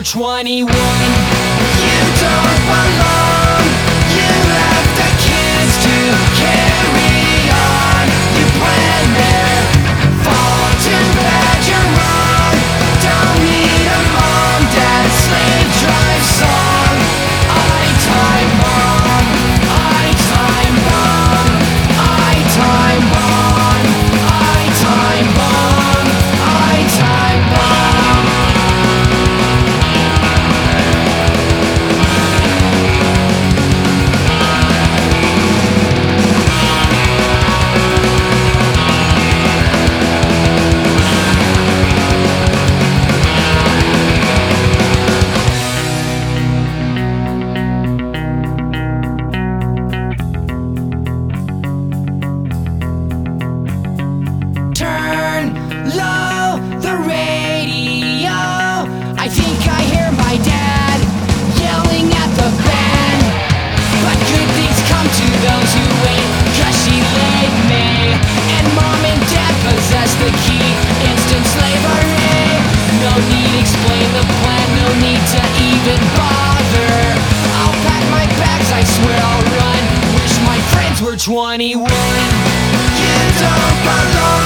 21. You don't belong. You left the kids to carry on. You planned their fall. Too bad you're wrong. Don't need a mom, dad, slave drive song. I time bomb. I time bomb. I time bomb. I time bomb. I time bomb. Turn low the radio. I think I hear my dad yelling at the band. But good things come to those who wait, 'cause she laid me, and mom and dad possess the key. Instant slavery. No need explain the plan, no need to even bother. I'll pack my bags, I swear I'll run. Wish my friends were 21. You don't belong.